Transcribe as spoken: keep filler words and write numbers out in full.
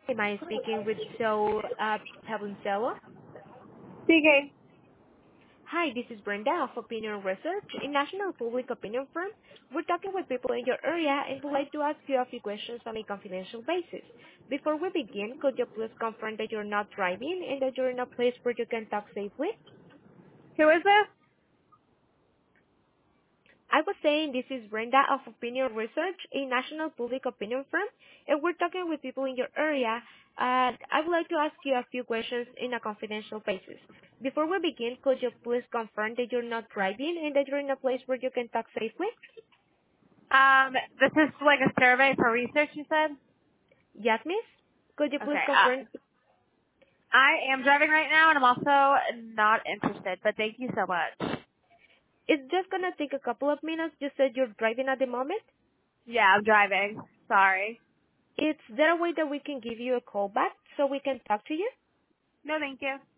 Am I speaking with Joe uh, Tabuncello? Speaking. Hi, this is Brenda of Opinion Research, a national public opinion firm. We're talking with people in your area and would like to ask you a few questions on a confidential basis. Before we begin, could you please confirm that you're not driving and that you're in a place where you can talk safely? Who is this? I was saying this is Brenda of Opinion Research, a national public opinion firm, and we're talking with people in your area. And I would like to ask you a few questions in a confidential basis. Before we begin, could you please confirm that you're not driving and that you're in a place where you can talk safely? Um, this is like a survey for research, you said? Yes, miss? Could you please Okay. Uh, confirm? I am driving right now, and I'm also not interested, but thank you so much. It's just gonna take a couple of minutes. You said you're driving at the moment. Yeah, I'm driving. Sorry. Is there a way that we can give you a call back so we can talk to you? No, thank you.